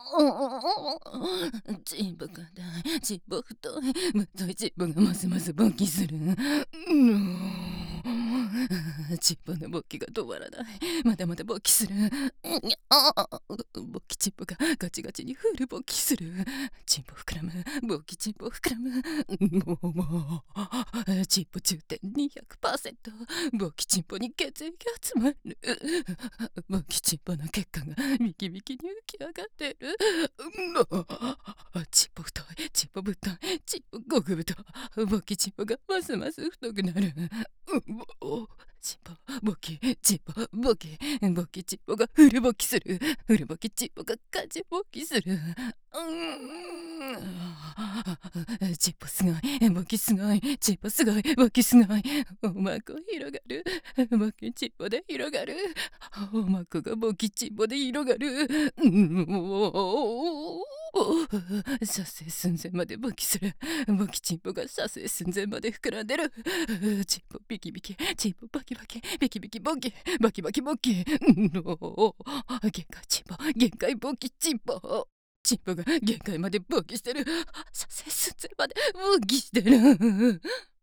チンポ硬い、チンポ太い、太いチンポがますます勃起する。チンポの勃起が止まらない。まだまだ勃起する。勃起チンポがガチガチにフル勃起する。チンポ膨らむ。勃起チンポ膨らむ。もう、チンポ充填200%。勃起チンポに血液が集まる。勃起チンポの血管がビキビキに浮き上がってる。チンポ太い、チンポ太い、チンポ極太。勃起チンポがますます太くなる。チンポ、勃起、チンポ、勃起、勃起チンポがフル勃起する。フル勃起チンポがガチ勃起する。チンポすごい、勃起すごい、チンポすごい、勃起すごい。おまこ広がる。勃起チンポで広がる。おまこが勃起チンポで広がる。射精寸前まで勃起する。勃起チンポが射精寸前まで膨らんでる。チンポビキビキ、チンポバキバキ、ビキビキボキ、バキバキボキ。限界チンポ、限界勃起チンポ。チンポが限界まで勃起してる。射精寸前まで勃起してる。